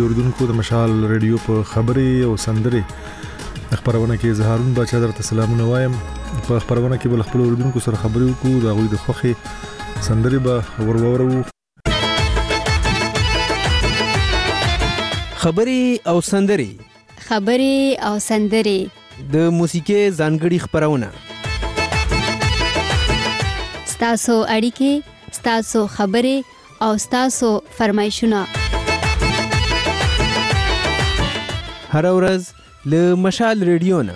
محبوب اوردونکو د مشال ریډیو په خبرې او سندرې خبرونه کې زهارون بچا درته سلامونه وایم. په خبرونه کې بل خپل اوردونکو سره خبرې وکړو دا غوي د خوخي سندرې به ورورو. خبرې او سندرې د موسیقي ځانګړي خبرونه ستاسو اړیکې ستاسو خبرې او ستاسو فرمایشونه هر ورځ له مشال ریډیو نه.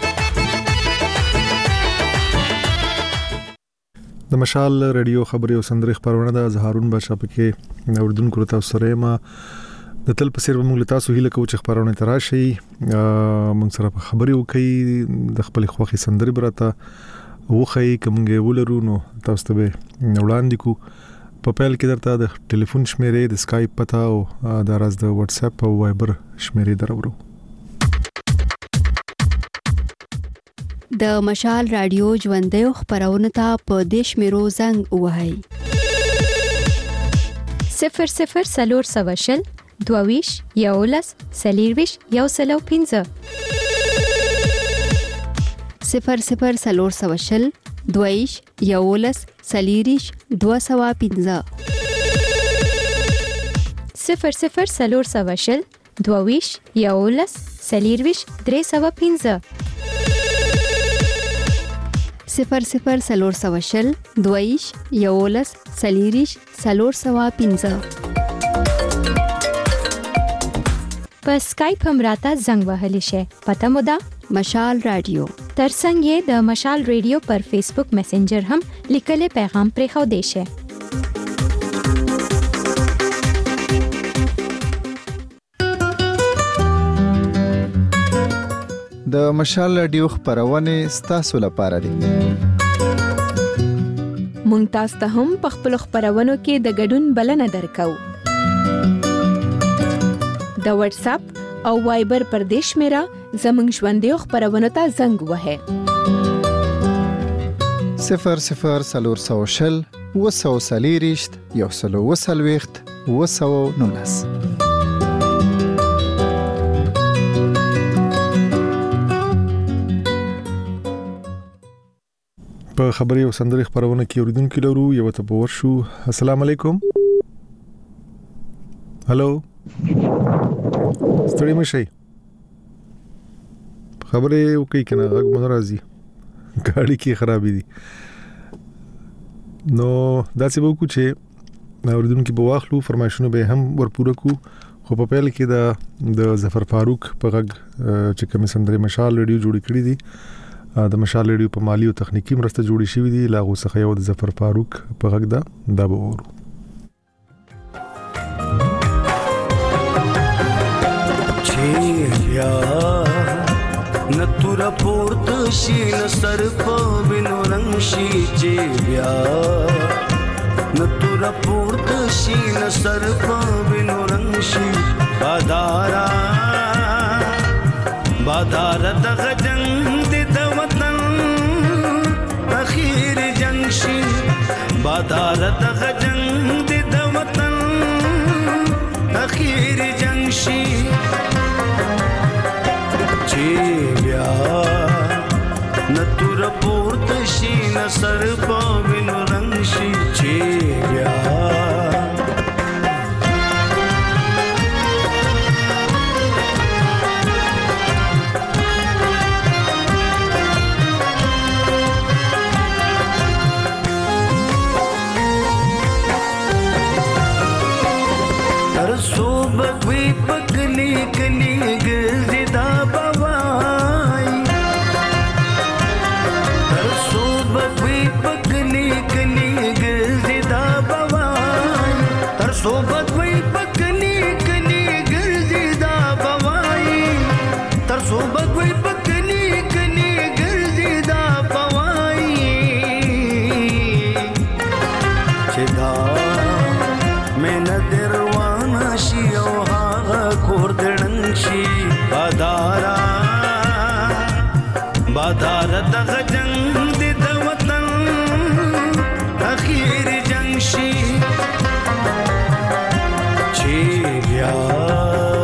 د مشال ریډیو خبرې او سندرې خبرونه د زهارون بچا پکې اوردونکو ته سره ما د تل په سر موږ تاسو هیله کوو چې خبرونه تراشي موږ سره په خبرې وکړي د خپل خوخي سندرې برته وخی کومګه ولرو نو تاسو ته وړاندې کو. په پیل کې درته د ټلیفون شمیرې د اسکایپ پتا او د راز د واتس اپ او وایبر شمیرې درورو. د مشال رادیو ژوندۍ خبرونه ته په دیش میرو زنګ وهاي 00 22 یولس سلیرویش یو سلو 15 00 22 یولس سلیریش 215 00 22 یولس سلیرویش 315 00 22 یولس سلیریش 315 په اسکایپ هم راته زنګ وهلی شي. پته مو ده مشال رادیو. ترڅنګ یې د مشال ریډیو پر فیسبوک میسنجر هم لیکلي پیغام پرې خو دی شي. د مشال رادیو خبرونه ستاسو لپاره دي. مونږ تاسو ته هم په خپل خبرونو کې د ګډون بلنه درکو. د واتس اپ او وایبر پر دیش میرا زمنګ ژوندۍ خبرونه ته زنګ وهه 00 وسوسلیریشت یو سلو وسلويخت وسو نونس. په خبري او سندري خبرونه کې اوریدونکو لرو یو ته پور شو. السلام علیکم. هالو ستړي مشي خبرې وکي کنه غږ مون راځي ګاډي کې خرابې دي نو داسې وکړو چې اوریدونکو په واخلو فرمایشونه به هم ورپوره کو. خو په پیل کې د ظفر فاروق په غږ چې کوم سندري مشال ریډیو جوړ کړی دي د مشال ریډیو په مالی او تخنیکی مرسته جوړی شوې دي لاغو څخه یو د ظفر فاروق په غږ دا به ورو. بیا نتور پورت شي نصر په وینو رنگ شي چې بیا نتور پورت شي نصر په وینو رنگ شي بادار دغه جنگ د وطن اخیر جنگ شي بادار دغه جنگ د وطن اخیر جنگ شي بیا نتور پورت شي نصر په وینو رنگ شي چې بیا تر صوبک وی پکلی کلی ګرځي دا صوبت وی پکنی کنی گرزی دا بوائی تر صوبت وی پکنی کنی گرزی دا بوائی چدا میں ندروانا شی او هاغا کوردنن شی بادار دغه جنگ د وطن اخیر جنگ شي بیا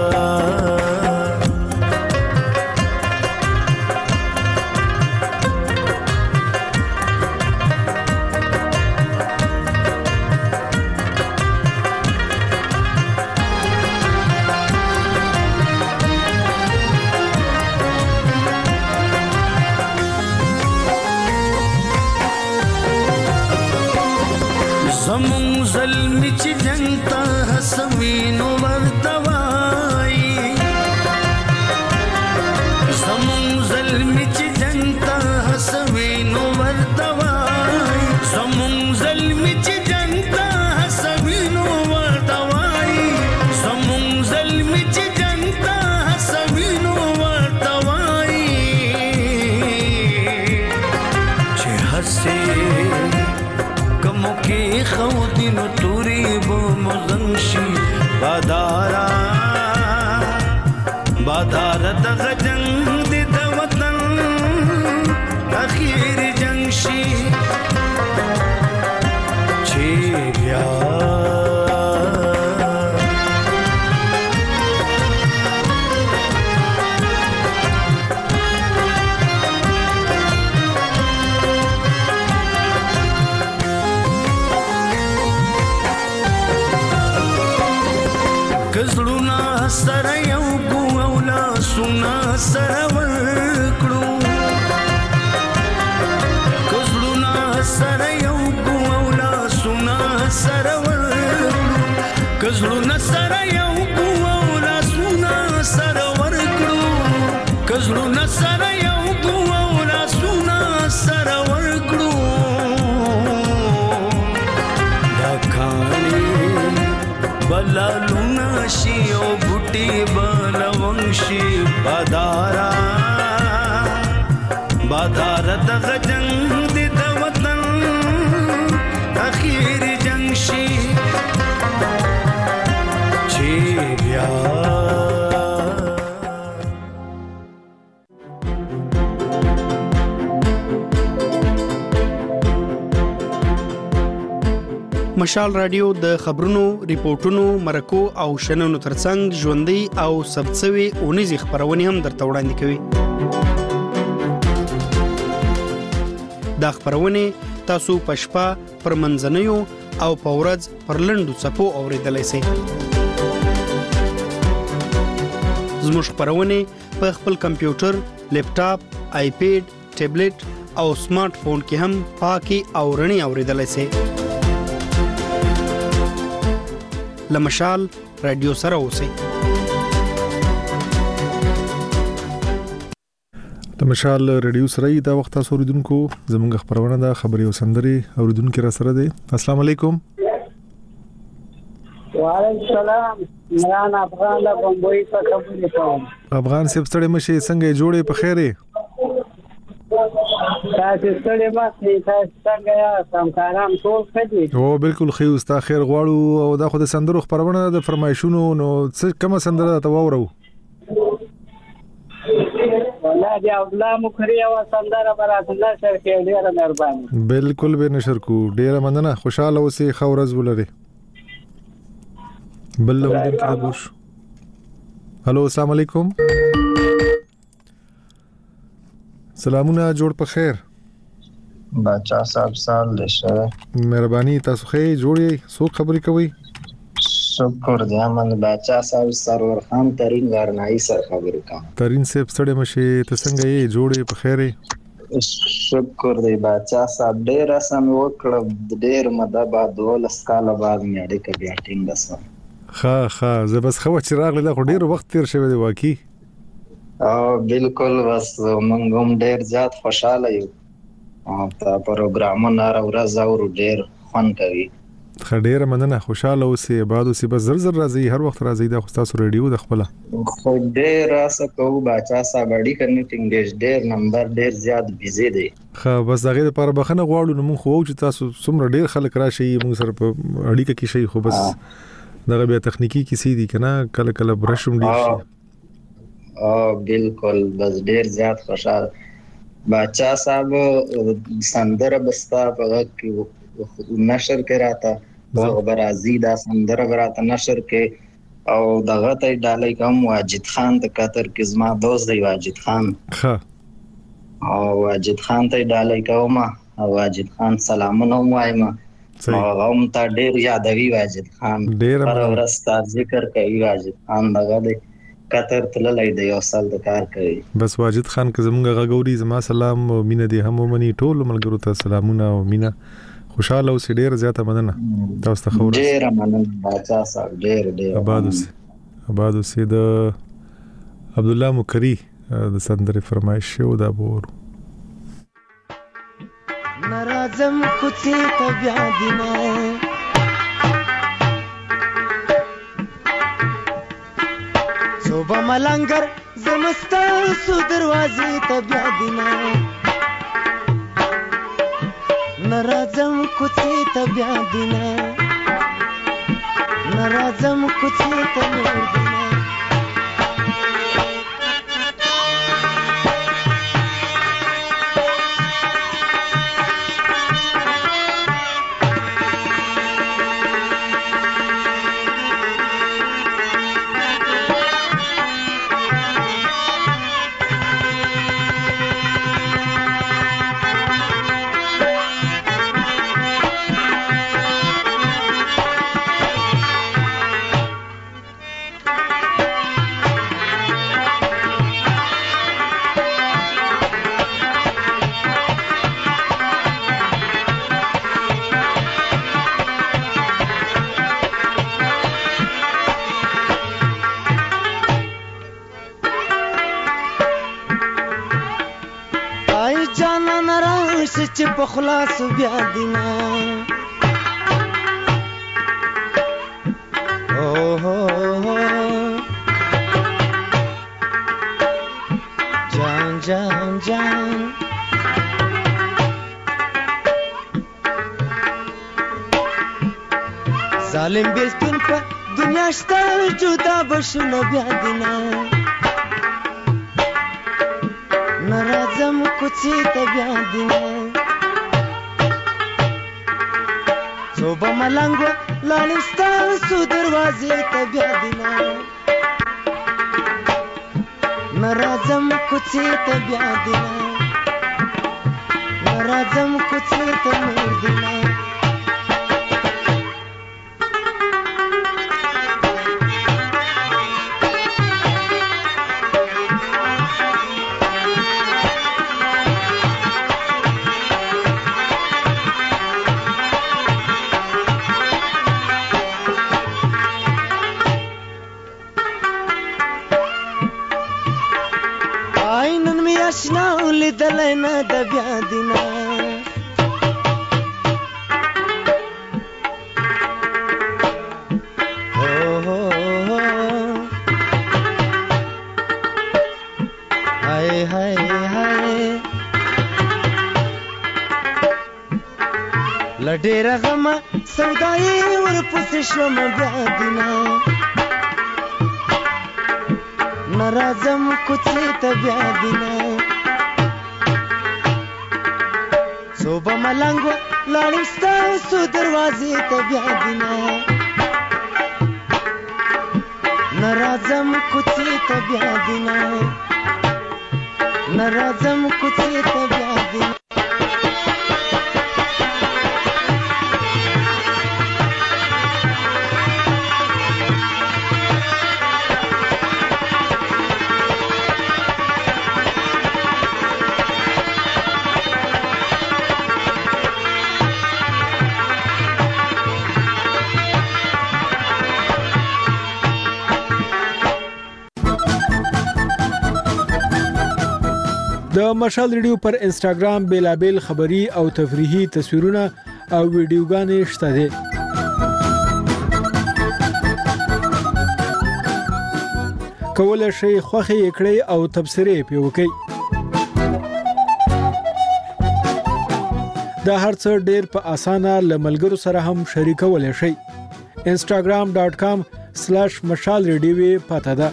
چې جنتا حسوینو ورتوای زمون ظلمی چې جنتا حسوینو ورتوای زمون ظلمی چې جنتا حسوینو ورتوای زمون ظلمی چې جنتا حسوینو ورتوای چې حسې کمو کې خو دینو توري بو مزنشي بادارا د غجنگ د وطن اخیر جنگ شي چې بیا کزړونا سره یو ګوولا سنا سره ورکړو کزړونا سره یو ګوولا سنا سره ورکړو کزړونا سره یو ګوولا سنا سره ورکړو کزړونا سره یو ګوولا سنا سره ورکړو دا کانی بلالونا شي او بوټي بلونشي بادارا د غجنگ د وطن اخیر جنگ شي چې بیا مشال رادیو د خبرونو، ریپورتونو، مرکو او شننو ترڅنګ ژوندۍ او ثبتسوي اونیزې خبرونه هم درته وړاندې کوي. دا خبرونه تاسو په شپه پر منځنیو او په ورځ پر لنډو څپو اوریدلای شئ. زموږ خبرونه په خپل کمپیوټر، لیپټاپ، آیپیډ، ټابلیټ او سمارټ فون کې هم پاکي او رڼي اوریدلای شئ. لمشال رادیو سره اوسئ. لمشال رادیو سره دا وخت تاسو اوریدونکو زموږ خبرونه د خبري او سندري اوریدونکو را سره دي. السلام علیکم. وعلیکم السلام. عمران افغان له بمبئی څخه خبرې کوم. افغان صاحب ستړي مشه څنګه جوړې په خیره؟ تاسو ستړي مشه تاسو څنګه یا سمکارام ټول خدي؟ او بالکل خو استا خیر غواړو او دا خو د سندرو خبرونه د فرمایشونو نو څه کومه سندره ته وورو؟ والله دی الله مخري او سندره برات نشر کې ډیره مهرباني. بالکل به نشر کو ډیره مننه. خوشاله اوسې خورز ولري. بل ودن کې بوش. هالو السلام علیکم. سلامونه جوړ په خیر. بچا صاحب سال لشه. مهرباني تاسو خې جوړې سو خبرې کوي. شکر دې من بچا صاحب سرور خان ترين ورنای سر خبرې کوم. ترين صاحب ستړي مشه ته څنګه یې جوړې په خیره؟ شکر دې بچا صاحب ډېر سم وکړ ډېر مده بعد ولس کال بعد مې اړیکه بیا ټینګ وسه. ها زه بس خو چې راغله دا ډېر وخت تیر شوی دی واقعي. بالکل بس موږ هم ډېر زیات خوشاله یو. تا پروګرامونه ورځ او ډېر خوان کوي. خډېر مننه. خوشاله اوسې آباد اوسې بس زر راځي هر وخت راځي دا تاسو ریډیو د خپل خو ډېر اسه کو بچا صاحب اړیکه کنیکټینګ ډېر نمبر ډېر زیات بيزي دی. خو بس دغه لپاره بخنه غواړو نو موږ خو چې تاسو څومره ډېر خلک راشي موږ سره په اړیکه کې شي خو بس دغه بیا تخنیکی کیسې دي کنه کله برشم دي. بالکل بس ډېر زیات خوشاله بچا صاحب سندره بستا په نشر کې راته خبر ازي دا سندره راته نشر کې او دغه ته ډالۍ کوم واجد خان د قطر کې زما دوست دی واجد خان. او واجد خان ته ډالۍ کوم او واجد خان سلامونه وایم. هم ته ډېر یادوي واجد خان پر ورستا ذکر کوي واجد خان دغه دی قطر تللی دی یو سال د کار کوي. بس واجد خان که زمونږ غږوري زما سلام او مینه دی هم ومني ټول ملګرو ته سلامونه او مینه خوشاله اوسې، ډېر زیاته مننه تاسو ته خبره. ډېر مننه باچا صاحب، ډېر آباد اوسې. د عبد الله مکری د سندرې فرمایش شو دا بور ناراضم کوڅې ته بیا دینه صوبه ملنګر زمستا سو دروازې ته بیا دینه ناراضم کوڅې ته بیا دینه ناراضم کوڅې ته نور دینه چې په خلاص بیا دینا او هو جان جان جان ظالم بیلتون په دنیا شته جدا بشو بیا دینا ناراضم کوڅې ته بیا دینا صوبه ملنګو لاړستا سو دروازې ته بیا دینا ناراضم کوڅې ته بیا دینا ناراضم کوڅې ته نور دینا دلنا د بیا دینا هاي هاي هاي لډېر غم سودای ورپسې شوم بیا دینا ناراضم کوڅې ته بیا دینا صوبه ملنګو لاړستا سو دروازې ته بیا دینا ناراضم کوڅې ته بیا دینا ناراضم کوڅې ته بیا دینا د مشال ریډیو پر انسټاګرام بیلابل خبری او تفریحي تصویرونه او ویډیوګانې شته دي. کولای شئ خوښي کړئ او تبصرې پې وکړئ. دا هرڅه ډېر په اسانه له ملګرو سره هم شریکولی شئ. instagram.com/mashalradio پته ده.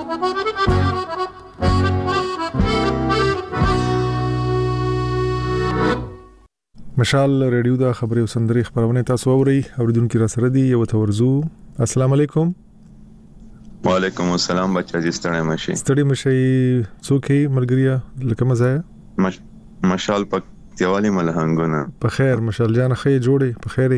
مشال ریډیو دا خبري او سندري خبرونه تاسو اوري اوریدونکو را سره دي یو تورزو. السلام علیکم. وعلیکم السلام بچا جی ستړی مشي څوکي ملګریا لکه مزه مشال پک دیوالی ملهنګونه په خیر مشال جان خې جوړي په خیري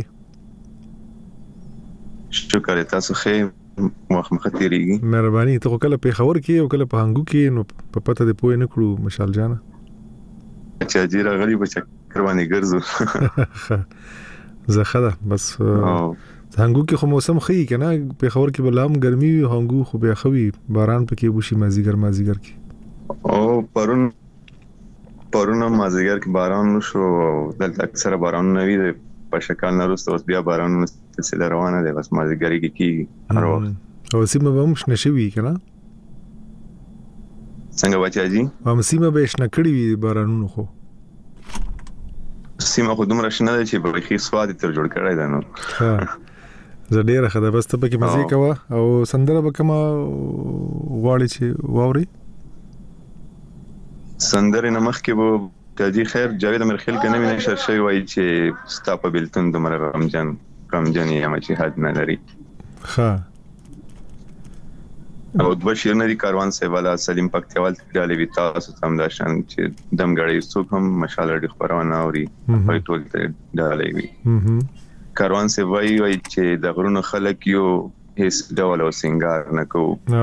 شکر تاسو خې وخت مختيريږي مهرباني ته کله په خبر کې او کله په هنګو کې نو په پته دې پوي نه کړو مشال جان اچھا جی راغلی بچا کروانی ګرځو زخه ده بس هنګو کې خو موسم خي کنه په خبر کې بلام ګرمي وي هنګو خو به خوي باران پکې وشي مازیګر کې او پرون مازیګر کې باران شو دلته اکثره باران نه وي په شکل نه وروسته اوس بیا باران سلسله روانه ده بس مازیګر کې هر وخت او سیمه به مش نشوي کنه څنګه بچاجي هم سیمه به شنه کړی وي بارانونو خو سیمه خو دومره شنه ده چې به خي سواد تر جوړ کړی ده نو زه ډیره خدای بس ته پکې مزه کوه او سندره به کما واړی چې واوري سندره نمخ کې وو تاجي خیر جاوید امرخیل کنه مې نشر شوی وای چې ستا په بلتون دومره رمجان یم چې حد نه لري ها او د بشیر ندی کاروان سے والا سلیم پکتیوال تیالي ویتا سم داشان چې دم غړې څوک هم مشال ډی خبرونه اوري په ټول ته ډالې وي کاروان سے وای چې د غرونو خلک یو هیڅ ډول او سنگار نه کو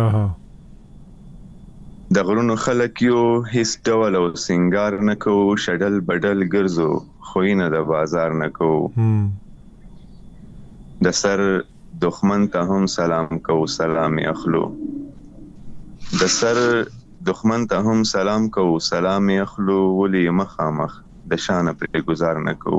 د غرونو خلک یو هیڅ ډول او سنگار نه کو شډل بدل ګرځو خوینه د بازار نه کو د سر دښمن ته هم سلام کو سلام اخلو د سر دښمن ته هم سلام کو سلام اخلو ولي مخامخ د شان پر گزار نه کو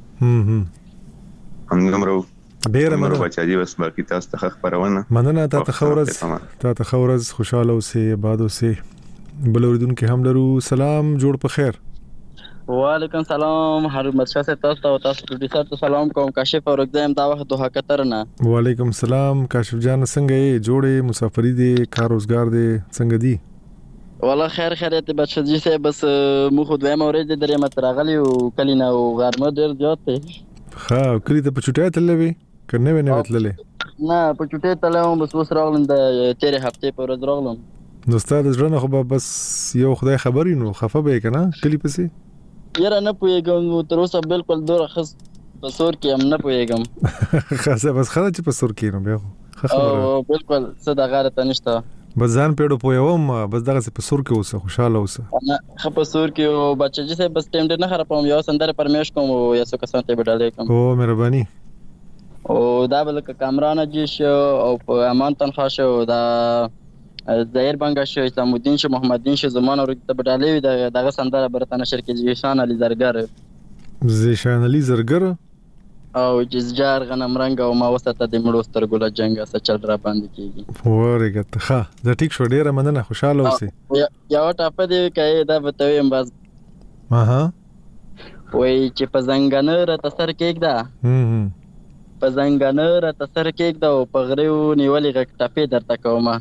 همغمرو ډیر مننه بچاجي بس باقي تاسو ته خبرونه مننه ته خورز خوشاله اوسې آباد اوسې بل اوریدون کې هم لرو سلام جوړ په خیر وعلیکم سلام حرمت شاه تاسو ته پروډوسر ته سلام کوم کاشف اورګزم دا وخت دوه کتر نه وعلیکم سلام کاشف جان څنګه یې جوړې مسافری دي کار روزګار دي څنګه دي والله خیر ته بچی سه بس مو خو دوه مورید درې مترغلی او کلینا او غرمه ډیر زیات دی ها کلی ته په چټه تللې وي کنه نه وتللې نه په چټه تلم بس وس راغلم د تیرې هفته پر ورځ راغلم نو ستاسو ځړنه خو بس یو خدای خبرې نو خفه به کنه کلی پسې یاره نه پوهېږم تر اوسه بالکل دوره خس په سور کې هم نه پوهېږم خاصه بس خاله چې په سور کې نو بیا خو بالکل څه د غیرت نشته بس ځان پیړو پوهوم بس دغه په سور کې اوسه خوشاله اوسه خو په سور کې او بچی چې بس ټیم ډیر نه خرابوم یو سندره پرمیش کوم او یاسو کسان ته بدلې کوم او مهرباني او دا بل کامران جیش او په امان تنخوا شو دا ظاهر بنگا شو اسلام الدین شو محمد دین شو زمان اور ته بدلې دغه سندره برته نشر کې جیشان علي زرګر او جزجار غنم رنگ او ما وسته د مړو سترګو له جنگ سچل را باندې کیږي ورګه ښه دا ټیک شو ډیره مننه خوشاله اوسې یو ټاپه دی کای دا بتویم بس وای چې په زنګانه را تسر کېږدا په زنګانه را تسر کېږدا او په غریو نیولې غک ټاپه درته کومه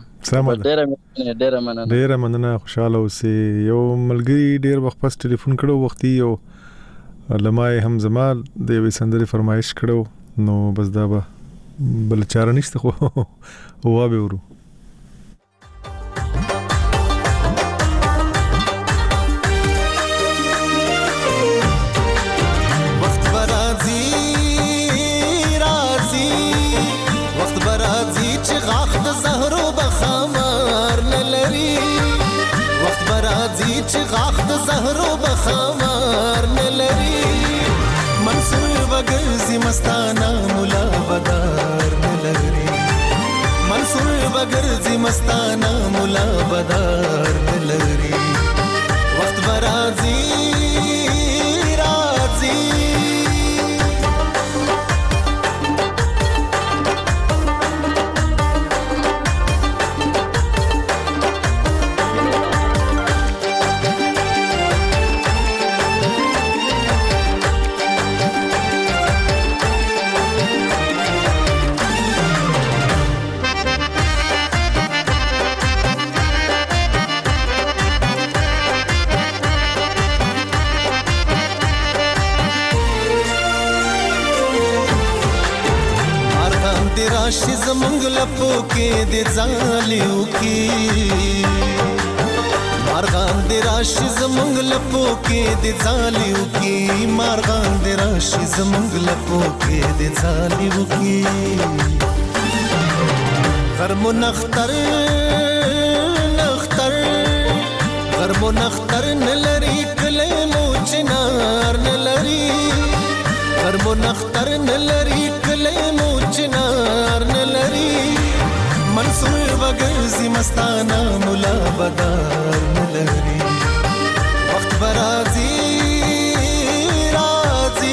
ډیره مننه خوشاله اوسې یو ملګری ډیر وخت پس ټلیفون کړو وختي یو لمای هم زمال د یوې سندرې فرمایش کړو نو بس دا به بل چاره نشته خو هوا به ورو وخت برازي چې غاخ د زهرو بخمار نه لري وخت برازي چې غاخ د زهرو بخمار نه لري منصور وګرځي مستانه مولا بدار نه لري منصور وګرځي مستانه مولا بدار نه لري وخت برازي راشي زمونږ لپو کې د ځالیو کې مارغان د راشي زمونږ لپو کې د ځالیو کې مارغان د راشي زمونږ لپو کې د ځالیو کې غرمو نختر غرمو نختر نلري کله مو چنار نلري غرمو اختر نلری کله مو چنار نلری منصور وګرځي مستانه مولا بدار نلری وخت برازي راځي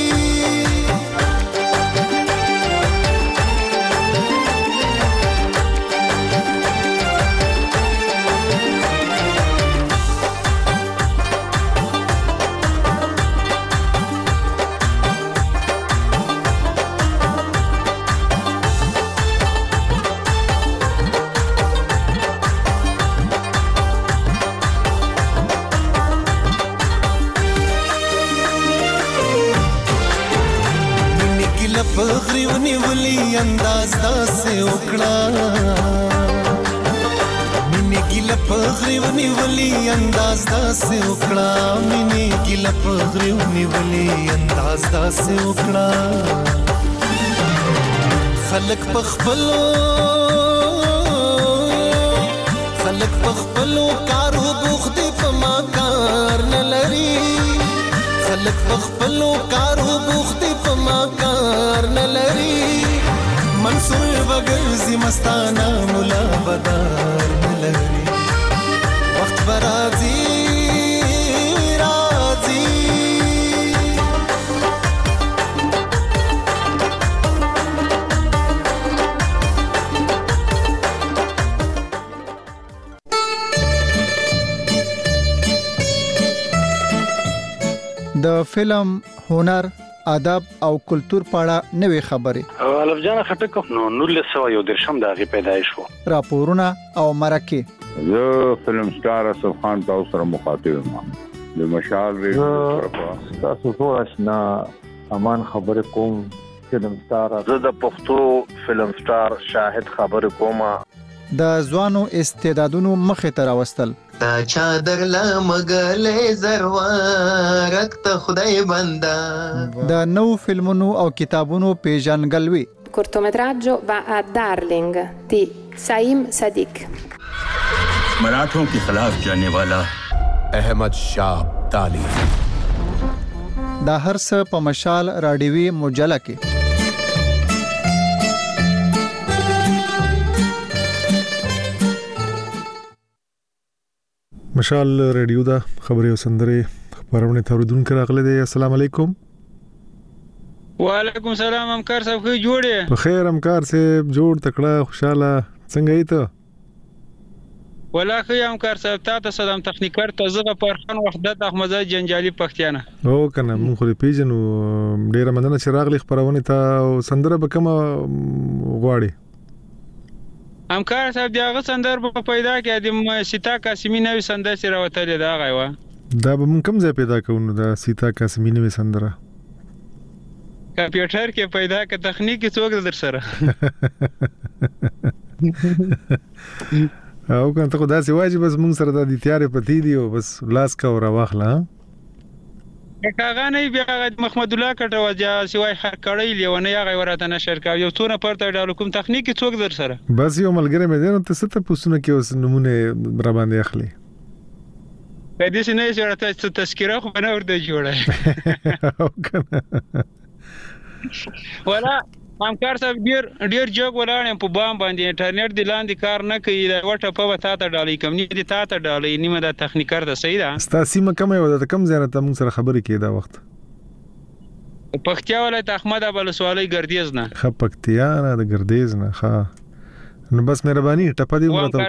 پغریونی ولی انداز داسې وکړه مینې ګیله پغریونی ولی انداز داسې وکړه مینې ګیله پغریونی ولی انداز داسې وکړه خلک پخپلو کارو بوخت په ما کار نه لري خلک پخپلو کارو بوخت په ما کار نه لري منصور وګرځي مستانه مولا بدار نه لري وخت برازي راځي د فلم هنر ادب او کلچر پاړه نوې خبرې الف جان خټک نو 1913 دغه پیدایش وو راپورونه او مرکه زه فلم سٹار اسف خان تاسو سره مخاطب یم د مشال ریډیو تاسو ټول آشنا امان خبر کوم فلم سٹار زه د پښتو فلم سٹار شاهد خبر کوم د ځوانو استعدادونو مخه تر واستل تا چادر لا مغلې زروارک ته خدای بندا د نو فلمونو او کتابونو پیژنګلوي cortometraggio va a Darling di Saim Sadiq मराठों के खिलाफ जाने वाला अहमद शाह अब्दाली دا هر څه په مشال راډیوي مجله کې مشال ریډیو دا خبري او سندري خبرونه توریدونکو راغله دي السلام علیکم وعلیکم السلام همکار صاحب خو جوړه په خیر همکار صاحب جوړ تکړه خوشاله څنګه یې ته ولا خو همکار صاحب تاسو سلام تخنیکر ته زغه پرخان وحدت احمد جنجالي پښتانه او کنه مونږ خو پیژنو ډیره مننه چې راغلی خبرونه ته سندره به کوم غواړي همکار صاحب دغه سندر په پیدا کې د سیتا قاسمی نوې سندر سره وتل دا غوا دا به مونږ کوم ځای پیدا کوو دا سیتا قاسمی نوې سندره کمپیوټر کې پیدا ک تخنیک څوک در سره او کنه ته دا سی واجب بس مونږ سره د تیارې پتی دی او بس لاس کا اور واخلا کاغه نه بیا محمد الله کټه وجا سوای هر کړی لیونه یا غوړه نشر کا یو څونه پرته ډالو کوم تخنیک څوک در سره بس یو ملګری مې دینو ته ست پوسونه کې اوس نمونه بر باندې اخلي په دې سینې سره تاسو تذکره خو نه ورته جوړه ولا همکار صاحب ډیر جوګ ولاړم په بام باندې انټرنیټ دی لاندې کار نه کوي دا وټه په وتا ته ډالې کم نه دي تا ته ډالې نیمه د تخنیکر د صحیح ده ستاسو مکه مې ودا کم زیات موږ سره خبرې کې دا وخت پختیا ولایت احمد ابل سوالي ګردیز نه خ پختیا نه د ګردیز نه ښه نو بس مهرباني ټپه دی ورته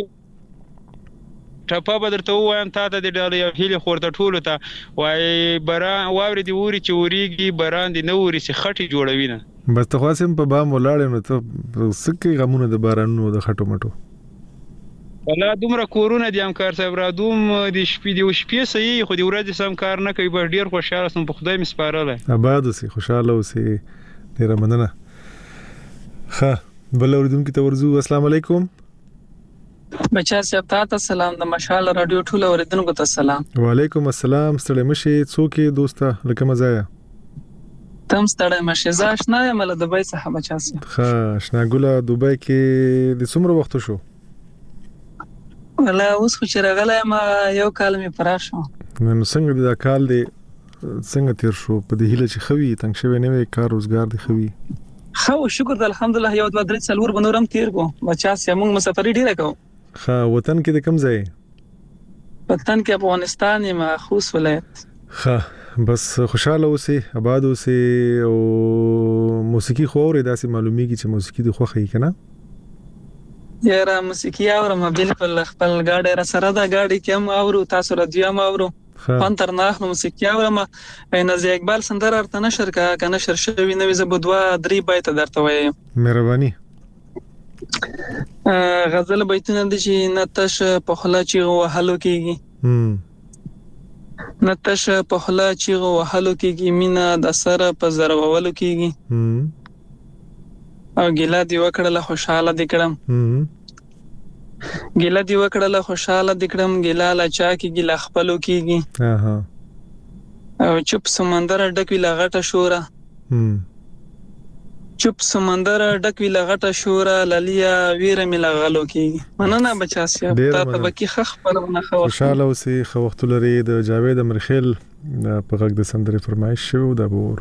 ټپه بدرته وایم تا ته د ډالې یو هیله خورته ټولو ته وای باران واوري دی ووري چې وریږي باران دی نو وری سي خټي جوړوي نه بس ته خاصم په بام ولاړ نو ته سکه غمونه د بارانونو د خټو مټو ولا دومره کورونه دي همکار صاحب را دوم د شپې دی شپې سي خو دی ورځ سم کار نه کوي بس ډیر خوشاله سم په خدای مسپارله آباد اوسې خوشاله اوسې ډیر مننه ښه بل اوریدونکو ته ورزو السلام علیکم بچا صاحب تاسو سلام د مشال رادیو ټول اوریدونکو ته سلام وعلیکم السلام ستړي مشي څوک دوسته لکه مزایا تم ستړي مشه زاشنا یم له دبي څخه بچا صاحب ښه آشنا ګوله دوبۍ کې د څومره وخت شو ولا اوس خو چې راغلی ما یو کال می پراخ شو نو څنګه دا کال دی څنګه تیر شو په دې هیله چې خوي تنګ شوی نه وي کار روزګار دی خوي خو شکر د الحمدلله یو د درې څلور بنورم تیر کو بچا سه موږ مسافر ډیره کو ها وطن کې د کم ځای وطن کې افغانستان ما خوست ولایت ها بس خوشاله اوسې آباد اوسې او موسیقي خو اورې داسې معلومیږي چې موسیقي د خوخه یې کنه یاره موسیقي اورم بالکل خپل گاډي را سره دا گاډي کې هم اورو تاسو رادیو هم اورو پانتر نه موسیقي اورم نازي اقبال سندره ارته نشر کا نشر شوی نوې زبدوا درې بیت درته وایم مهرباني غزل بیتونه د چې نتش په خلا چې وهلو کېږي نتش په خلا چې وهلو کېږي مینا د سره په زرولو کېږي او ګیلا دی وکړه خوشاله دي کړم ګیلا دی وکړه خوشاله دي کړم ګیلا لا چا کې ګیلا خپلو کېږي او چوپ سمندر ډک وی لغټه شورا چوپ سمندر ډک وی لغټه شورا للیا ویره می لغلو کېږي مننه بچا سي ته بکی خخ خپلونه خو خوشاله اوسې خو وخت لري د جاوید امرخیل په غږ د سندري فرمایش شو د بور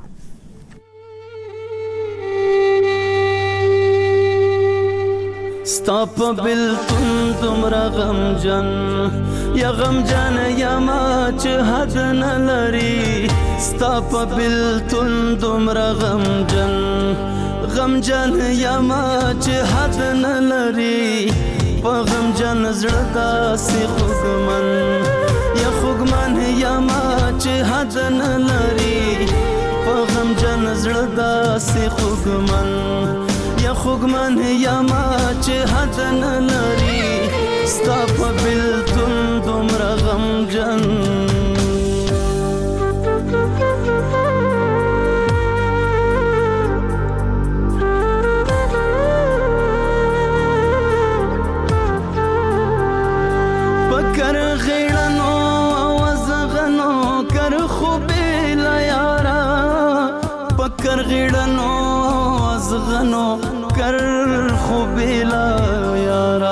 ستاپ بلتون تمرا غمجن یا غمجن یا ما چې حد نه لري ستاپ بلتون تمرا غمجن غمجن یا ما چې حد نه لري په غمجن زړه داسې خوږمن یا خوږمن یا ما چې حد نه لري په غمجن زړه داسې خوږمن یا خوږمن یا ما چې حد نه لري ستا په بلتون دومره غمجن پکر غیړنو وزغنو کر خوبې لا یارا پکر غیړنو وزغنو کر خوبیلا یارا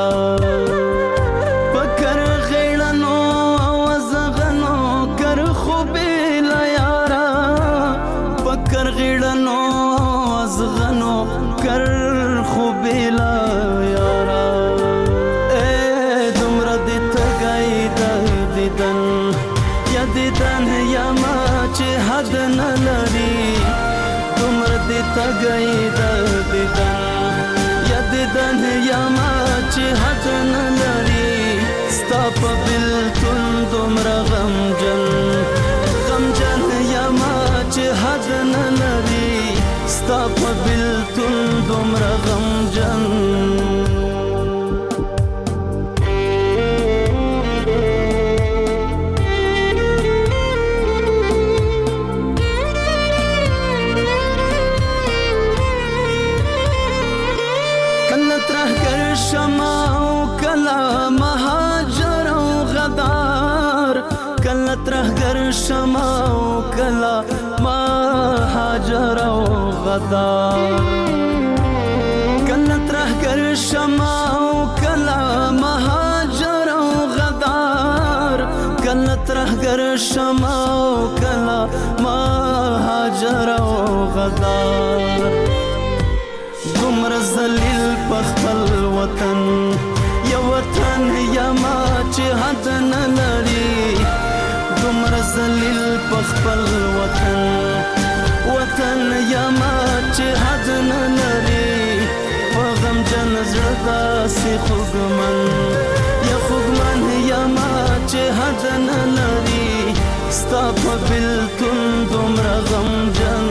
پکر غیړنو وزغنو کر خوبیلا یارا پکر غیړنو وزغنو کر خوبیلا یارا اے دمر د تګای د دیدن یا دیدن یا ما چې حد نه لري دمر د تګای د دیدن دن یا ما چې حد نه لري ستا په بلتون دومره غمجن غمجن یا ما چې حد نه لري ستا په بلتون دومره غمجن ترهګر شمع او کلا مهاجر او غدار کله ترهګر شمع او کلا مهاجر او غدار کله ترهګر شمع او کلا مهاجر او غدار دومره ذلیل په خپل وطن یا وطن یا ما چې حد نه لري دومره ذلیل په خپل وطن یا ما چې حد نه لري په غمجن زړه داسې خوږمن یا خوږمن یا ما چې حد نه لري ستا په بلتون دومره غمجن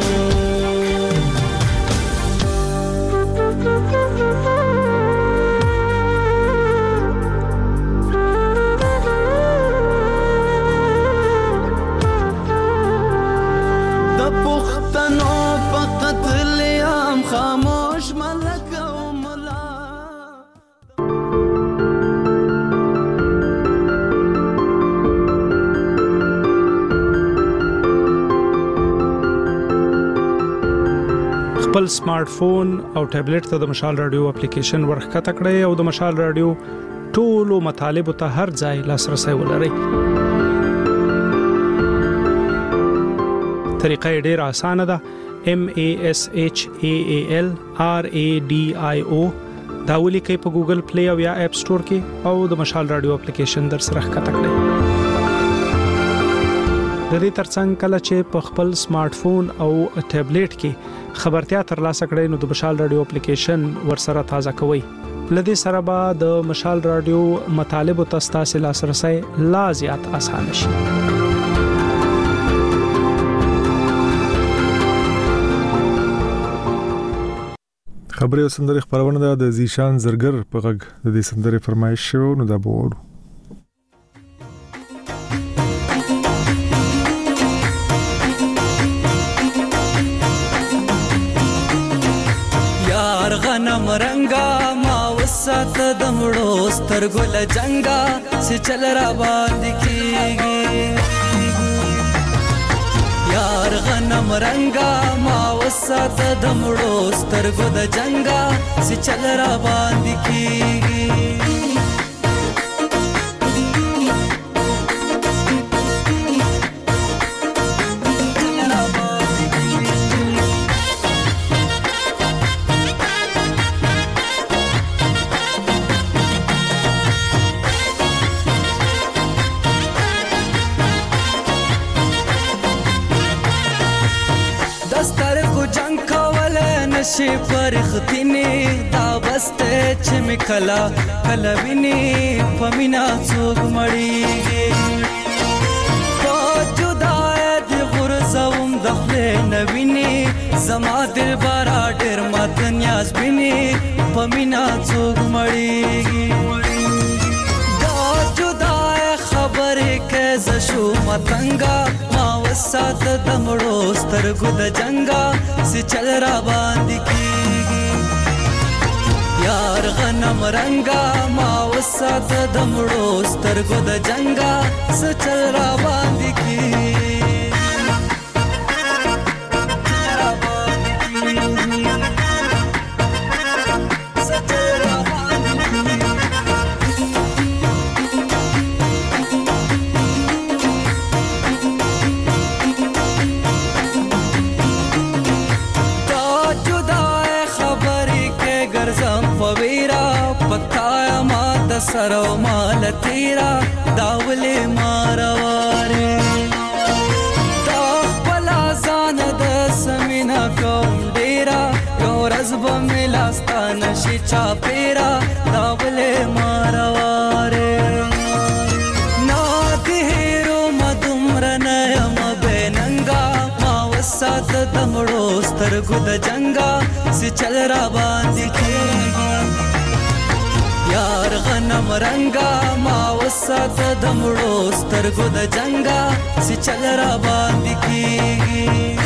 خپل سمارټ فون او ټابلیټ ته د مشال رادیو اپلیکیشن ورخکته کړئ او د مشال رادیو ټولو مطالبه ته هر ځای لاسرسي ولرئ طریقه ډیره اسانه ده MASHAALRADIO دا ولیکئ په ګوګل پلی او یا اپ سٹور کې او د مشال رادیو اپلیکیشن در سره ښکته کړئ. د دې ترڅنګ کله چې په خپل سمارټ فون او ټابلیټ کې خبرتیا ترلاسه کړئ نو د مشال رادیو اپلیکیشن ورسره تازه کوئ. لدې سره به د مشال رادیو مطالب او تاسو لاسرسي لا زیات اسانه شي. خبري او سندري خبرونه د زیشان زرګر په غږ د دې سندري فرمایش شو نو دا بورو. یار غنم رنگا ما وسات دمړو سترګل جنگا چې چل را باندې کیږي. یار غنم رنگا ما وسات دمړو سترګو د جنگا چې چل را باندې کیږي. نشي پرختنی دا بسته چې مکلا کلویني پمینا څوک مړیږي. په جدای دی غرزوم دخله نویني زما دل بارا ډېر مات نیاز بیني پمینا څوک مړیږي. دا جدای خبرې کې زشو متنګا ما وسات دمړو سترګو د جنگا چې چل را باندې کیږي. یار غنم رنگا ما وسات دمړو سترګو د جنگا چې چل را باندې کیږي. سرو مال تیرا داوله مارواره دا خپلا ځان د سمینا کوم ډیرا یو رزب ملاستان شي چا پیرا داوله مارواره نا تهرو مدمرن یم بننګا ما وسات دمړو سترګو د جنگا سي چل را باندې کیږي. یار غنم رنگا ما وسات دمړو سترګو د جنگا چې چل را باندې کیږي.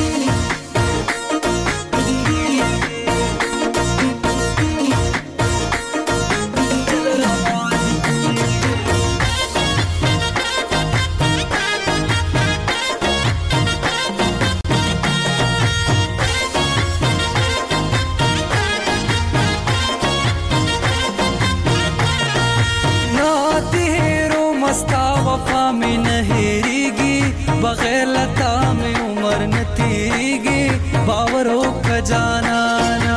بغیر لتا میں عمر نتیگی باورو کا جانانا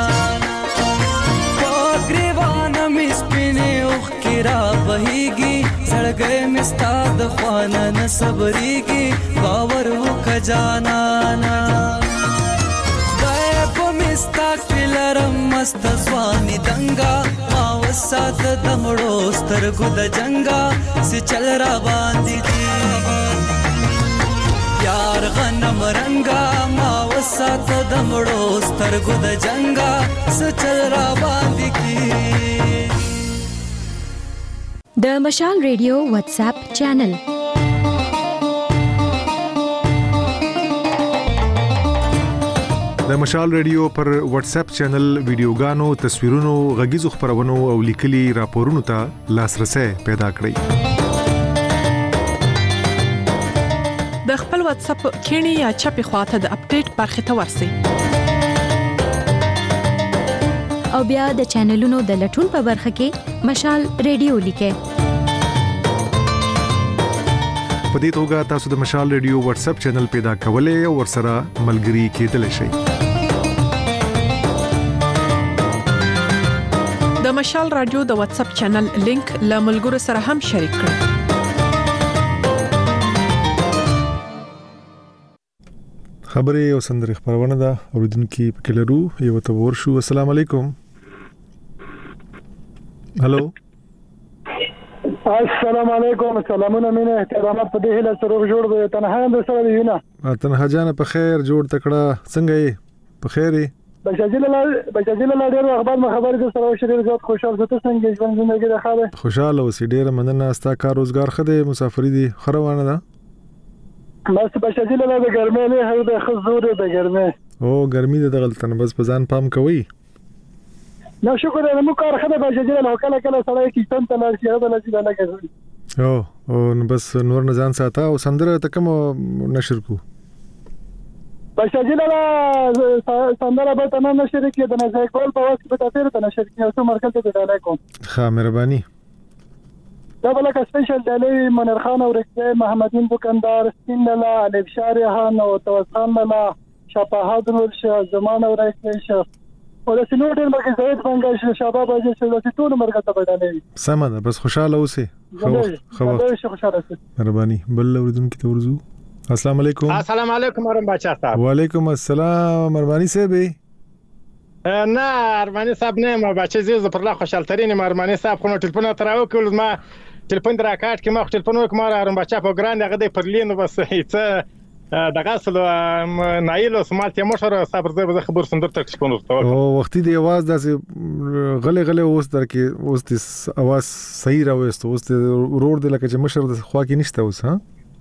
پاگریوانا مسپینے اخ کرا بہیگی زڑگئے مستاد خوانا نصبریگی باورو کا جانانا غیب مستا کلرم مست زوانی دنگا ما وسات دمڑو سترگو د جنگا سی چل را باندی کیږي. یار غنم رنگا ما وسات دمړو سترګو د جنگا سچل را باندې کیږي. د مشال ریډیو واتس اپ چینل د مشال ریډیو پر واتس اپ چینل ویډیوګانو تصویرونو غږیزو خبرونو او لیکلي راپورونو ته لاسرسي پیدا کړئ. د خپل واتس اپ کینی یا چپی خواته د اپډیټ برخه ته ورسئ او بیا د چینلونو د لټون په برخه کې مشال ریډیو لیکئ. په دې توګه تاسو د مشال ریډیو واتس اپ چینل پیدا کولای او ورسره ملګري کېدلی شئ. د مشال رادیو د واتس اپ چینل لینک له ملګرو سره هم شریک کړئ. خبرې او سندرې خبرونه ده اوریدونکو په کلرو یو ته ورشو. السلام علیکم. هالو السلام علیکم. سلامونه مینه احترامات په دې هله سره جوړ به تنها د سره دی نه تنها جان په خیر جوړ تکړه څنګه یې په خیرې بشاجل لا ډېر اخبار خبرې د سره شریک زیات خوشاله زته څنګه ژوند زندګي ده خاله خوشاله اوسې ډېر مننه ستا کار روزګار خده مسافری دي خروانه ده بس بشاجل لا د ګرمه نه هر د خزور د ګرمه او ګرمي د غلطن بس په ځان پام کوي. نو شکر دې مو کار خده بشاجل لا کله کله سره کې تم تل شي هدا لږ نه کوي او بس نور نه ځان ساته او سندره تکم نشر کو بشاجل لا سندره به تنه نشر کې د نه ځای کول په واسطه به تاسو ته نشر کې اوسه مرکز ته ډالای کوم. ښه مهرباني. دا بلکه سپیشل ډالۍ منیر خان او رکھے محمدین دکاندار سینلا الف شارحان او توسان ملا شپاهد نور شه زمان او رکھے شه او د سینوټر مرکز زید بنگاش شباب اجي شه د ټول مرکز ته ډالۍ سم ده بس خوشاله اوسه. خو خوشاله اوسه مهرباني. بل اوریدونکو ته ورزو. السلام علیکم. السلام علیکم ورحمت بچا صاحب. وعلیکم السلام مهرباني صاحب. نه ارمانی صاحب نه ما بچی زیز پر لا خوشاله ترين ارمانی صاحب خو ټلیفون تراو کول ما ټلیفون دراکات کې ما ټلیفون وک ما ارم بچا په ګراند هغه د پرلین بس هیڅ دغه اصل نایلو سمالتي مشر صبر زه خبر سندر تک ټلیفون ورته او وختي د आवाज داسې غلې اوس درکې اوس د आवाज صحیح راوست اوس ورور د لکه چې مشر د خوا کې نشته اوس ها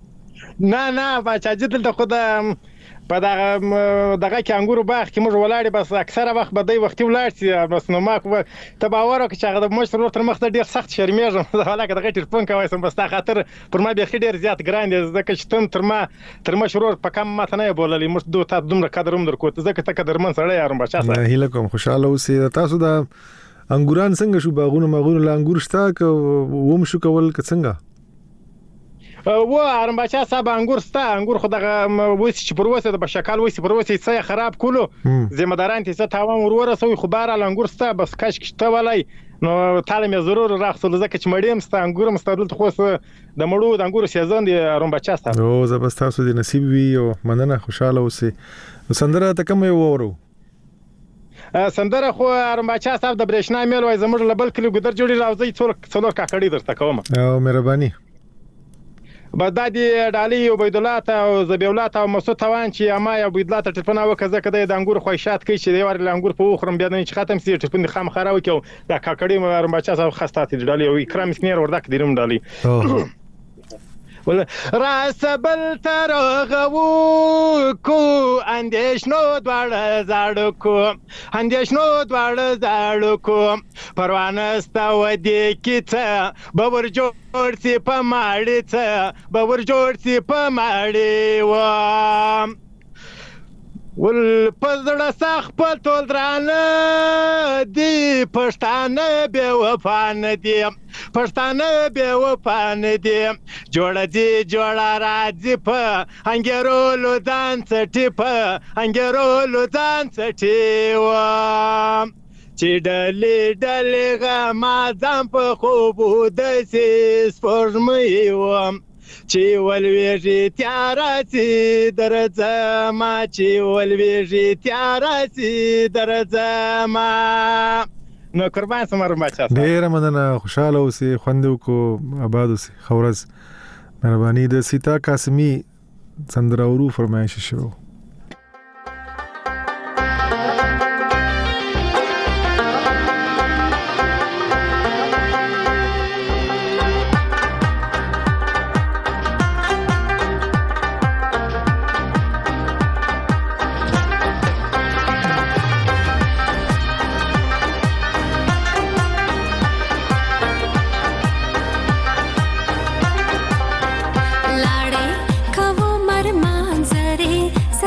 نه بچا جدل د خود په دغه کې انګورو باغ کې موږ ولاړې بس اکثره وخت به دی وختي ولاړ سي بس نو ما ته باور وکړه چې هغه د مشر ورته مخ ته ډیر سخت شرمېږم حالکه دغه ټلیفون کوي سم بس تا خاطر پر ما به ډیر زیات ګران دي ځکه چې تم تر ما شروع په کم ماته نه بوللې مش دوه تا دومره قدر هم درکو ځکه ته قدرمن سره یارم بچا نه هیله کوم خوشاله اوسې تاسو دا انګوران څنګه شو باغونه مغونه لا انګور شتا ووم شو کول که څنګه و ارم بچا صاحب انګور ستا انګور خو دغه وسی چې پر وسه د بشکل وسی پر وسه څه خراب کولو ذمہ داران ته څه تاوان ورور سوي خو بار انګور ستا بس کاش کشته ولای نو تعالی مې ضرور راخصل زکه چې مړیم ستا انګور مستقبل خو د مړو د انګور سیزن دی ارم بچا صاحب او زبست تاسو دې نصیب وي او مننه خوشاله اوسې سندره تکم یو ورو سندره خو ارم بچا صاحب د برېښنا میل وای زموږ لبل کلی ګدر جوړی راځي څلور کاکړی درته کوم او مهرباني. بدادي ډالۍ عبید الله ته او زبی الله ته او مسعود توان چې ما عبید الله ته ټلیفون وکړه کده د انګور خوښات کوي چې د ور انګور په خورم بیا نه ختم سي ټلیفون خام خراو کې دا کاکړی مې بچا صاحب خاصه ډالۍ او اکرام سنیر ورډک دیرم ډالۍ راسبل ترغو کو اندیشنو دوړ زاړو کو پروانستا ودی کیته باور جوړ سی په ماړی و ول پزړه سخ په تول درانه دی پښتانه به وفانه دی جوړ راځي په انګرولو ځان څټي و چې ډلې غما ځم په خوبو د سپوږمۍ و چې ولويږي تیاراتي درځما نو قربان سمر بچا ډیر مننه خوشاله اوسې خوندو کو آباد اوسې خورز مهرباني. د سیتا قاسمی سندره ورو فرمایش شروع. लाड़े कवो मर मांजरे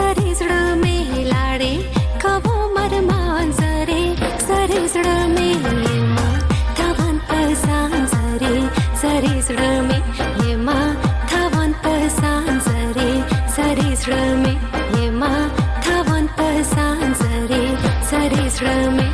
زړه مې یې ما تاوان پسان زری زړه مې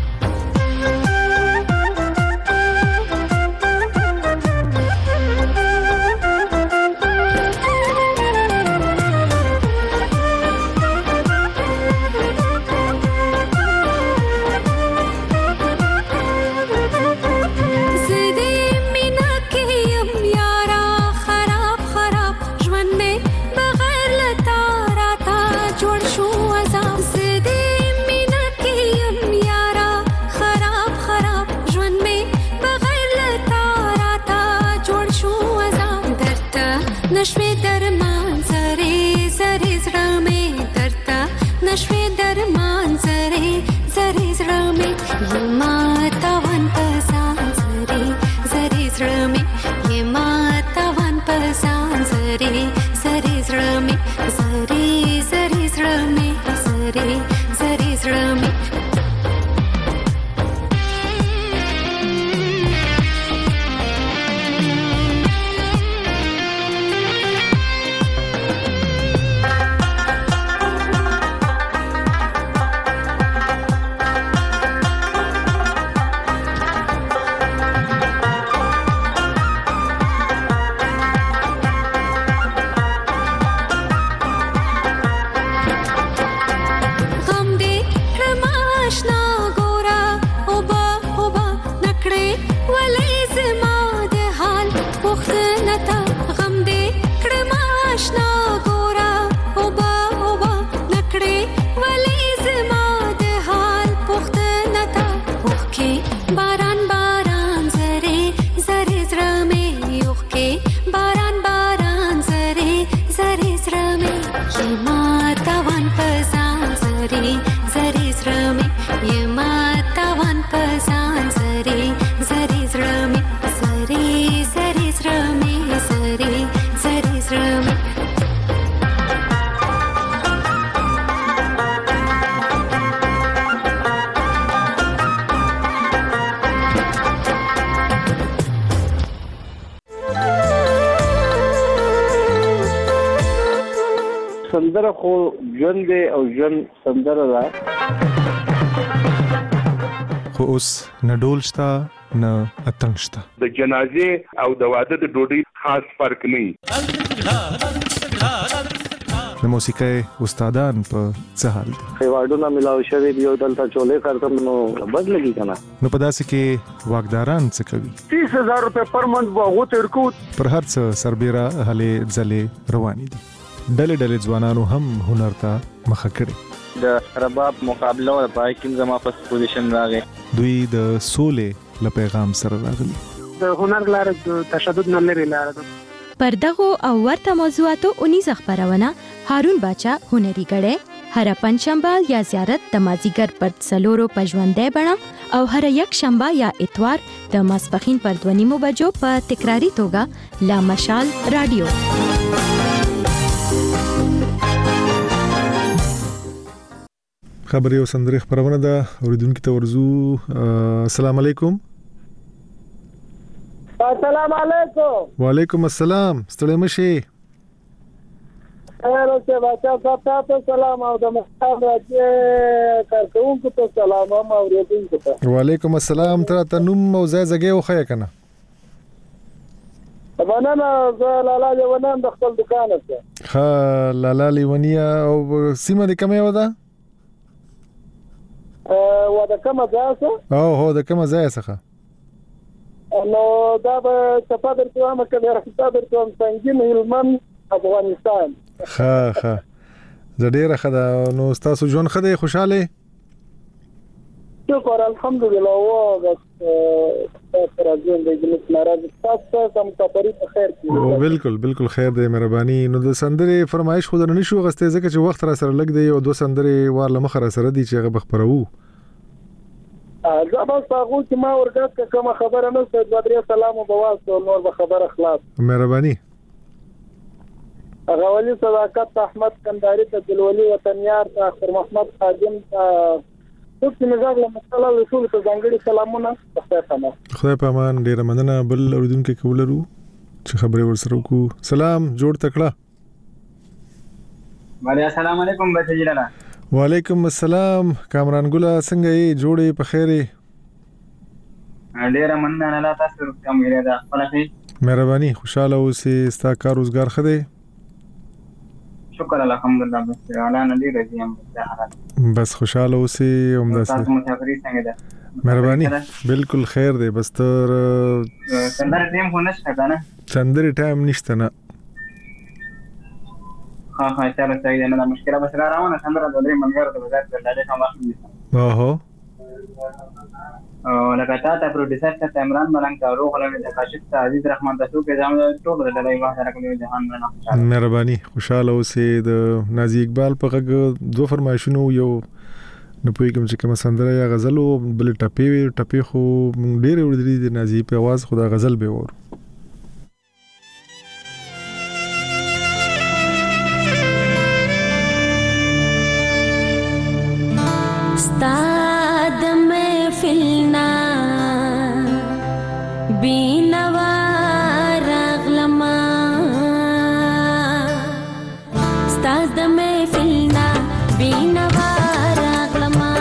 سندره خو ژوند دی او ژوند سندره ده. خو اوس نه ډول شته نه اتڼ شته. د جنازې او د واده د ډوډۍ خاص فرق نه. د موسیقۍ استادان په څه حال دي؟ ایوارډونه ملاو شوی دی او دلته چولې کارتم نو بدلږي کنه. نو په داسې کې واګداران څه کوي؟ 30000 روپے پر منث وغو ترکو پر هر څه سربېره هلې ځلې روانې دي. ډلې ځوانانو هم هنر ته مخه کړي. د رباب مقابله او پای کې زما په پوزیشن راغی. دوی د سولې له پیغام سره راغلي. د هنر لاره د تشدد نه لري لاره ده. پر دغه او ورته موضوعاتو اونیزه خبرونه هارون باچا هنري غړې هر پنځشنبه یا زیارت د مازیګر پر څلورو پژوندې بڼه او هر یک شنبه یا اتوار د ماسپخین پر 2:30 بجو په تکراری توګه لا مشال رادیو. خبري او سندري خبرونه ده اوریدونکو ته ورزو. السلام علیکم. السلام علیکم. وعلیکم السلام. ستړي مشي. خیر اوسه بچا تاسو سلام او د مختار راځي کارکونکو ته سلام او اوریدونکو ته. وعلیکم السلام. تر نوم او ځای زګي وخیا کنه. وننه لالا لیونان د خپل دکان ته. ها لالا لیونیا او سیمه د کومه ودا؟ ودا کومه ځای څه؟ او هو د کومه ځای څخه؟ نو دا به صفه درته وایم کله راځه درته وایم څنګه هلمند افغانستان. ها زډیره خدا نو تاسو ژوند خدای خوشاله؟ شکر الحمدلله او بس راځم د جنت ناراض تاسو سم تفریح په خیر کې. بالکل خیر دی مهرباني. نو د سندري فرمایش خو نه شو غسته ځکه چې وخت را سره لګ دی او دو سندري وارله مخ را سره دي چې هغه بخبرو. زه به تاسو چې ما ورګه کوم خبره نه ست بدري سلام او بواسطه نور به خبره خلاص. مهرباني. غوالي صداقت احمد کنداری ته دلولي وطنيار ته اخر محمد خادم ته څوک چې مزاج له مسله رسول ته ځانګړي سلامونه خدای په امان. ډیره مننه. بل اوریدونکو کولرو چې خبرې ورسره وکړو. سلام جوړ تکړه. وعلیکم السلام علیکم بچی جلاله. وعلیکم السلام کامران ګله څنګه یې جوړې په خیره؟ ډیره مننه الله تاسو کوم غیر ده خپل مهرباني خوشاله اوسې ستا کار روزګار خده شکر الحمدلله بس الله نه دی راضي یم بس خوشاله اوسې همدا تاسو مسافرۍ څنګه ده؟ مهرباني بالکل خیر دی بس تر سندره ټیم خو نشته کنه سندره ټایم نشته نه ها چلو صحیح نه مشکله بس روانه سندره د درې منګر ته وزارت د ډالې کوم وخت اوهو او لکه تا پروډوسر ته عمران ملنګ ته روغ لمه د کاشف عزیز رحمان تاسو کې زموږ ټول د ډالې ما سره کوم جهان نه مهرباني خوشاله اوسې د نازي اقبال په غږ دوه فرمایشونو یو نه پوهیږم چې کوم سندره یا غزل او بل ټپي خو ډېر وړي د نازي په आवाज خدا غزل به ور استاد محفلنا بینوا رغلما استاد محفلنا بینوا رغلما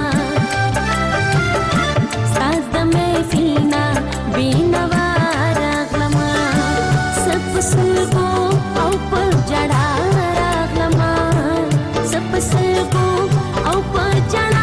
استاد محفلنا بینوا رغلما سب سلگو او پر جڑا رغلما سب سلگو او پر جڑا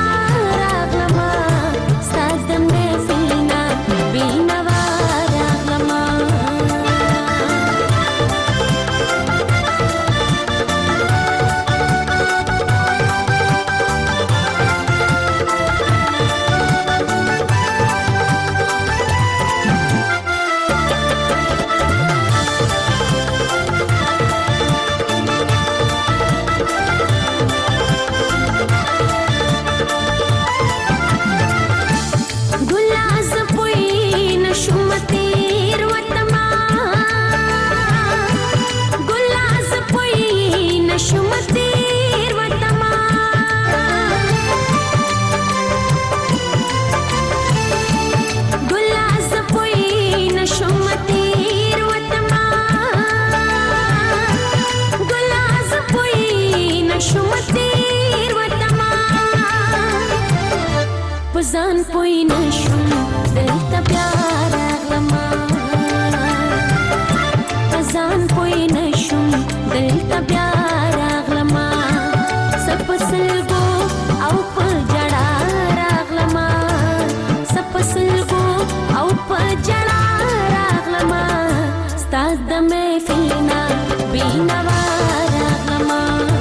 ځان پوی نشم دلته پیار اغلما ځان پوی نشم دلته پیار اغلما سپسلګو او په جړا راغلما سپسلګو او په جړا راغلما ستاسو د محفلنا بینوا راغلما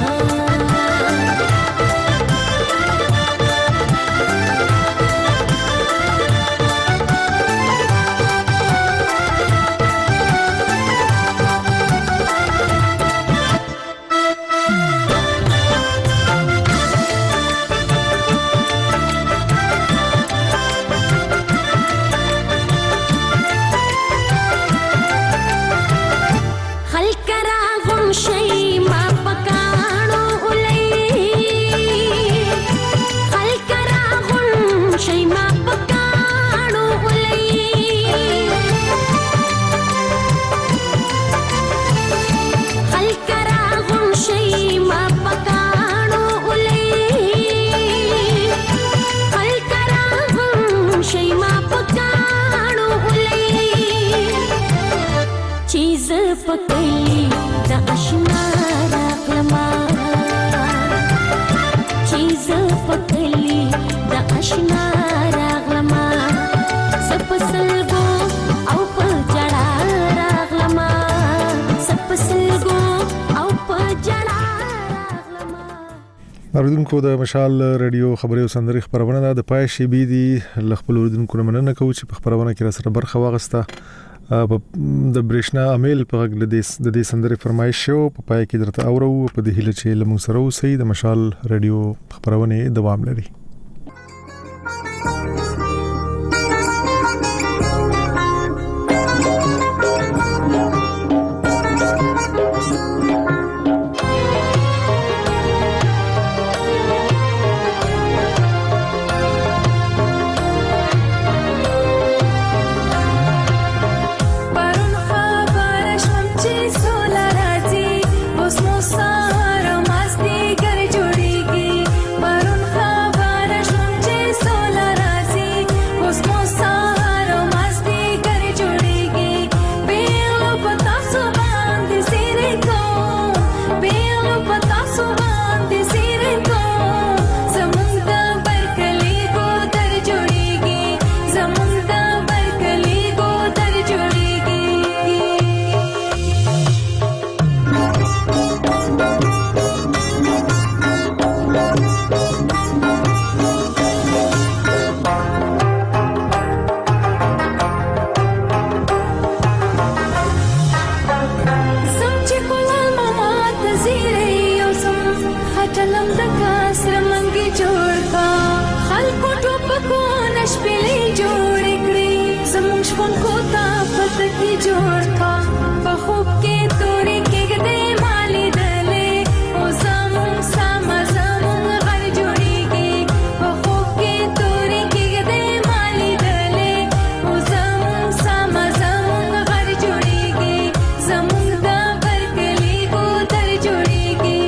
اوریدونکو د مشال رادیو خبري او سندري خبرونه د پای شي بي دي خپل اوریدونکو مننه کوم چې په خبرونه کې را سره برخه واغسته د برېښنا امیل په غږ د دې سندري فرمایش شو په پای کې درته اورو په دې هله چې لمون سره اوسې د مشال رادیو خبرونه دوام لري Sola razi, vos no sara mas de شپلې جوړ کړې زموږ شپون کو تا پت کې جوړ کا په خوب کې تورې کېږدې مالې دلې او زموږ سم زموږ غر جوړېږي په خوب کې تورې کېږدې مالې دلې او زموږ سم زموږ غر جوړېږي زموږ د برکلي کو در جوړېږي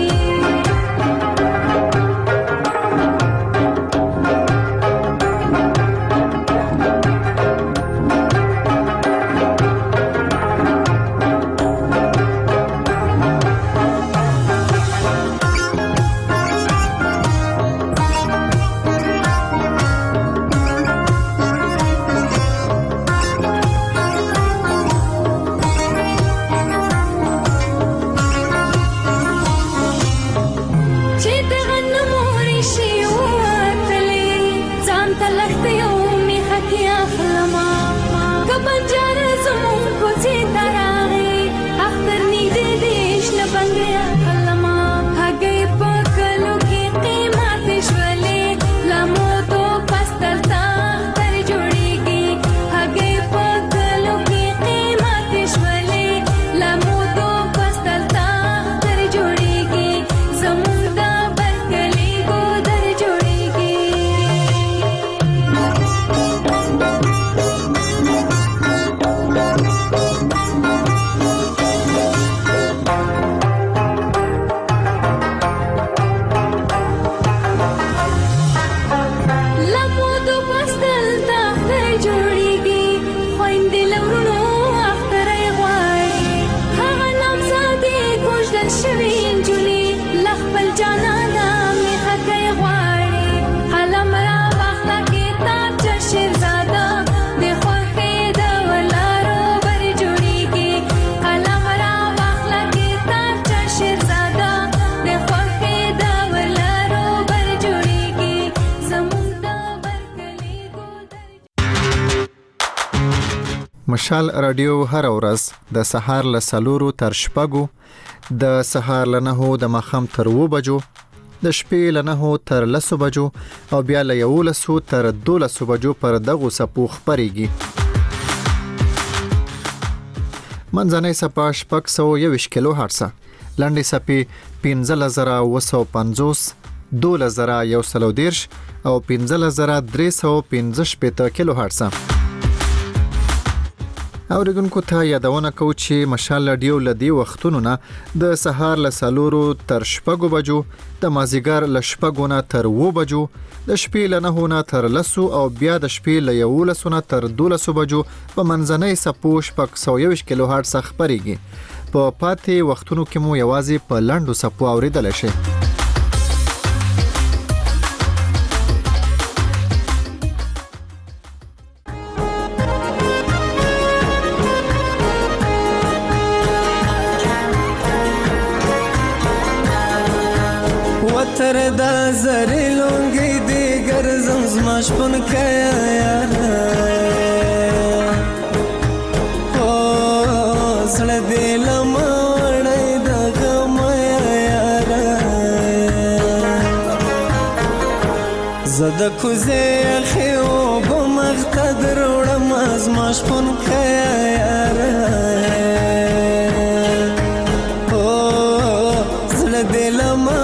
مشال رادیو هر ورځ د سهار له 4 تر 6 د سهار له 9 د مخام تر 2 بجو د شپې له 9 تر 10 بجو او بیا له 11 تر 12 بجو پر دغه سپو خبريږي منځنۍ سپا 621 کیلو هرتز لاندې سپي 15950 2110 او 15315 کیلو هرتز اوریدونکو ته یادونه کوم چې مشال رادیو لدی وختونو نه د سهار له 4 تر 6 بجو د مازیګر له 6 نه تر 2 بجو د شپې له 9 نه تر 10 او بیا د شپې له 11 نه تر 12 بجو په منځنۍ سپو 621 کیلو هرتز خبريږي په پاتې وختونو کې مو یوازې په لاندو سپو اوریدل شي تر دا زری لونگی دیگر زمزماش پن کیا یار او سڑ دیل موڑی دا غمیا یار زد کوزی خیو بمختد روڑم ازماش پن کیا یار او سڑ دیل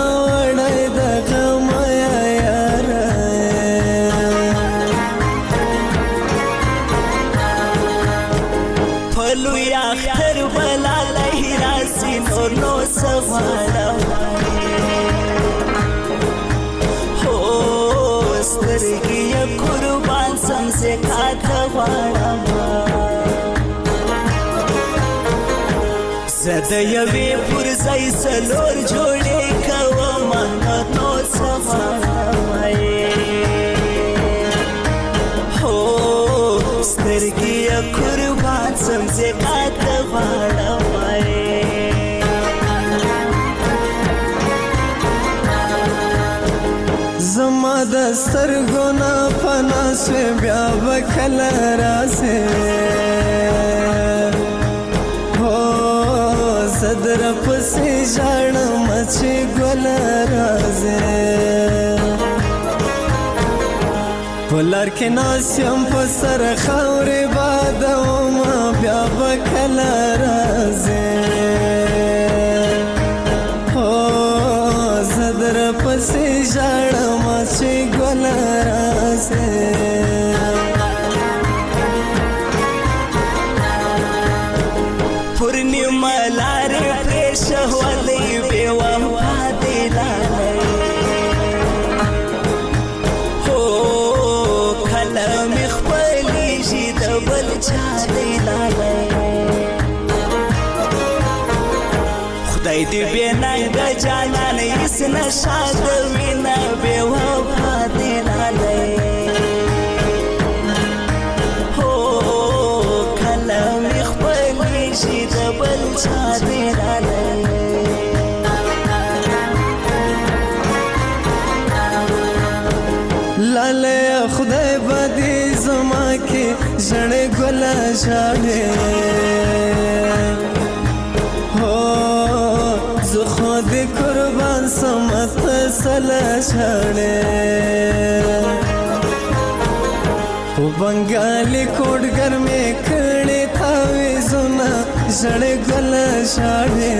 زده یوی پرزای سلور جوڑی کوا نو سوای هو سترگی قربان سمزه قد غوڑوای زما دستر گونا پناسوی بیا بکل راسه صدر پسی جانم چی گل رازه ولر کې ناسم په سر خاورې بادوم بیا بکله راځي او زدر پسې ژړم چې ګل راځي پورنیما لارې پرېښه ولې بې وفا دې لالی خدای دې بې ننګه جانان هېڅ نشه د مینه بې وفا دې لالی هو کله مې خپلېږي د بل چا دې لالی لالی خدای به دې زما کې ژړې ګله ژاړې زه خو دې قربان سم ته سله ژړې په بنګالي کوډګر مې کړې تاویزونه ژړې ګله ژاړې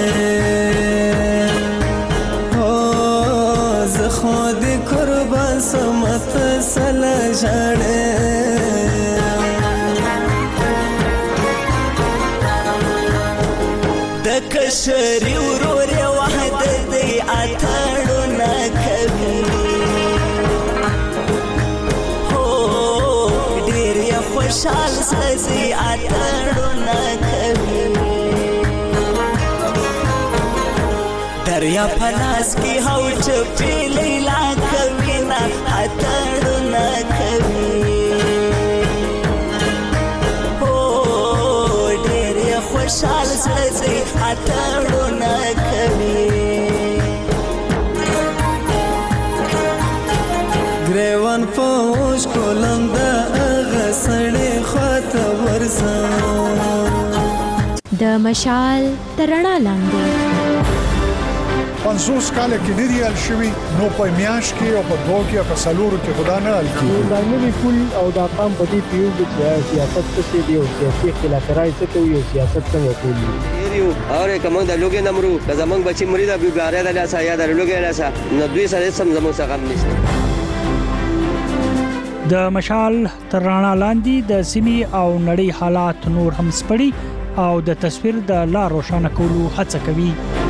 زه خو دې قربان سم ته سله ژړې د کشري ورور یې وحده دی اتړونه کوي هو ډېر یې خوشحال سزي اتړونه کوي دریا په لاس کې هو چپې لیلا کوي نه اتړونه کوي خوشحال سزي اتړونه کوي ګریوان په اوښ کولم د هغه سړی خواته ورځم د مشال تر رڼا لاندې 50 کاله کې نه دی حل شوی نو په میاش کې او په دوه کې او په سلورو کې خدا نه حل کیږي دا نوی کول او دا قام په دې پیو چې سیاست څه دی او سیاسي اختلاف راځي څه کوي سیاست څنګه کوي یو اور کوم د لوګي نمرو د زمنګ بچي مرید ابي باریا د لاسه یا د لوګي لاسه نو دوی سره سم زمو څخه غم نشته د مشال تر رڼا لاندې د سیمې او نړۍ حالات نور هم سپړي او د تصویر د لار روښانه کولو هڅه کوي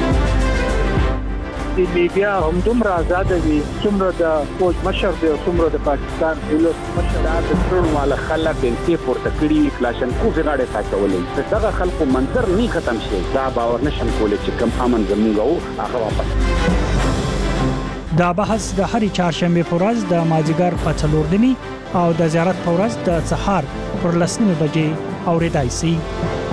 د میډیا هم دومره آزاد دي څومره د فوج مشر دی او څومره د پاکستان دولت مشر د ټول مال خلک انتي پورته کړي کلاشن کو غاړه ساتولې دغه خلکو منظر نه ختم شي دا باور نشم کولای چې کم امن زموږ او هغه واپس دا بحث د هرې چهارشنبه په ورځ د مازیګر په 4 او د زیارت په ورځ د سهار پر 10 بجې اوریدای شي